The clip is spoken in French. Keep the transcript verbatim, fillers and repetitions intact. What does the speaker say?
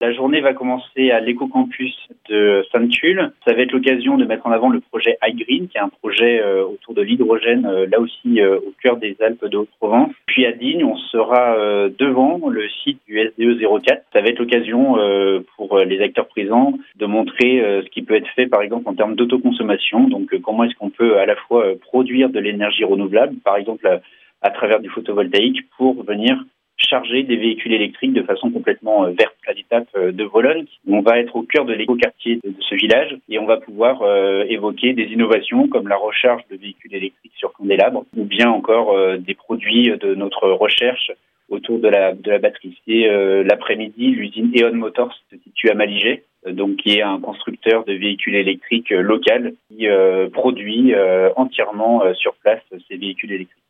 La journée va commencer à l'éco-campus de Sainte-Tulle. Ça va être l'occasion de mettre en avant le projet iGreen, qui est un projet euh, autour de l'hydrogène, euh, là aussi euh, au cœur des Alpes de Haute-Provence. Puis à Digne, on sera euh, devant le site du S D E zéro quatre. Ça va être l'occasion euh, pour les acteurs présents de montrer euh, ce qui peut être fait, par exemple, en termes d'autoconsommation. Donc, euh, comment est-ce qu'on peut à la fois euh, produire de l'énergie renouvelable, par exemple à, à travers du photovoltaïque, pour venir charger des véhicules électriques de façon complètement euh, verte. À l'étape euh, de Vologne, on va être au cœur de l'écoquartier de, de ce village et on va pouvoir euh, évoquer des innovations comme la recharge de véhicules électriques sur candélabre ou bien encore euh, des produits de notre recherche autour de la, de la batterie. Et euh, l'après-midi, l'usine E O N Motors se situe à Malijai, euh, donc qui est un constructeur de véhicules électriques euh, local qui euh, produit euh, entièrement euh, sur place ces véhicules électriques.